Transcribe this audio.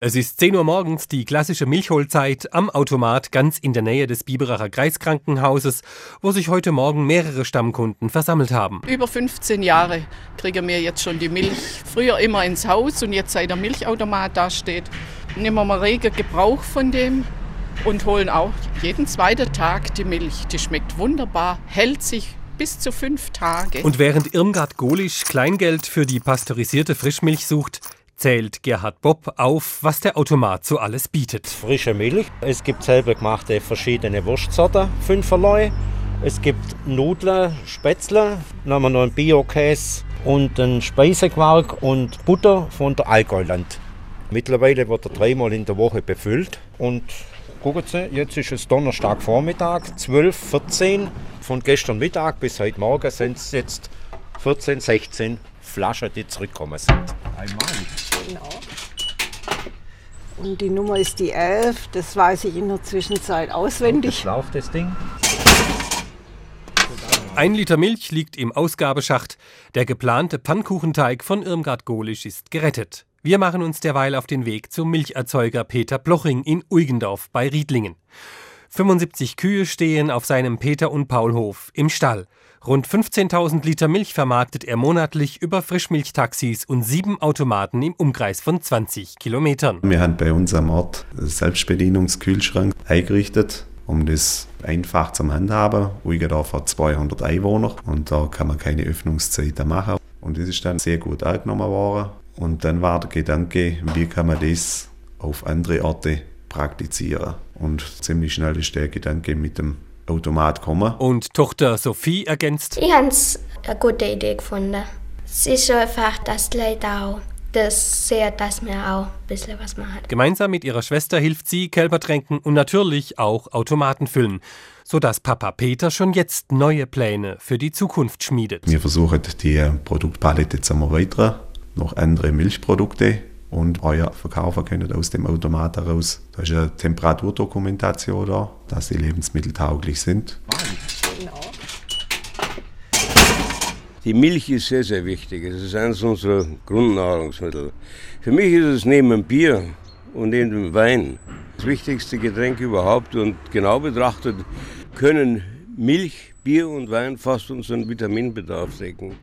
Es ist 10 Uhr morgens, die klassische Milchholzeit am Automat ganz in der Nähe des Biberacher Kreiskrankenhauses, wo sich heute Morgen mehrere Stammkunden versammelt haben. Über 15 Jahre kriegen wir jetzt schon die Milch. Früher immer ins Haus und jetzt seit der Milchautomat da steht, nehmen wir rege Gebrauch von dem und holen auch jeden zweiten Tag die Milch. Die schmeckt wunderbar, hält sich bis zu 5 Tage. Und während Irmgard Golisch Kleingeld für die pasteurisierte Frischmilch sucht, zählt Gerhard Bopp auf, was der Automat so alles bietet. Frische Milch, es gibt selber gemachte verschiedene Wurstsorten, 5erlei. Es gibt Nudeln, Spätzle, dann haben wir noch einen Bio-Käse und einen Speisequark und Butter von der Allgäuland. Mittlerweile wird er 3-mal in der Woche befüllt und gucken Sie, jetzt ist es Donnerstagvormittag, 12:14. Von gestern Mittag bis heute Morgen sind es jetzt 14, 16 Flaschen, die zurückgekommen sind. Einmal. Genau. Und die Nummer ist die 11, das weiß ich in der Zwischenzeit auswendig. Jetzt läuft das Ding. 1 Liter Milch liegt im Ausgabeschacht. Der geplante Pfannkuchenteig von Irmgard Golisch ist gerettet. Wir machen uns derweil auf den Weg zum Milcherzeuger Peter Bloching in Uigendorf bei Riedlingen. 75 Kühe stehen auf seinem Peter- und Paulhof im Stall. Rund 15.000 Liter Milch vermarktet er monatlich über Frischmilchtaxis und 7 Automaten im Umkreis von 20 Kilometern. Wir haben bei uns am Ort einen Selbstbedienungskühlschrank eingerichtet, um das einfach zu handhaben. Uigendorf hat 200 Einwohner und da kann man keine Öffnungszeiten machen. Und das ist dann sehr gut angenommen worden. Und dann war der Gedanke, wie kann man das auf andere Orte praktizieren. Und ziemlich schnell ist der Gedanke mit dem Automat gekommen. Und Tochter Sophie ergänzt: Ich habe es eine gute Idee gefunden. Es ist einfach, dass die Leute auch das sehen, dass wir auch ein bisschen was machen. Gemeinsam mit ihrer Schwester hilft sie Kälber tränken und natürlich auch Automaten füllen, sodass Papa Peter schon jetzt neue Pläne für die Zukunft schmiedet. Wir versuchen, die Produktpalette zu erweitern, noch andere Milchprodukte und euer verkaufen können aus dem Automat heraus. Da ist eine Temperaturdokumentation da, dass die Lebensmittel tauglich sind. Genau. Die Milch ist sehr, sehr wichtig. Es ist eines unserer Grundnahrungsmittel. Für mich ist es neben dem Bier und neben dem Wein das wichtigste Getränk überhaupt. Und genau betrachtet können Milch, Bier und Wein fast unseren Vitaminbedarf decken.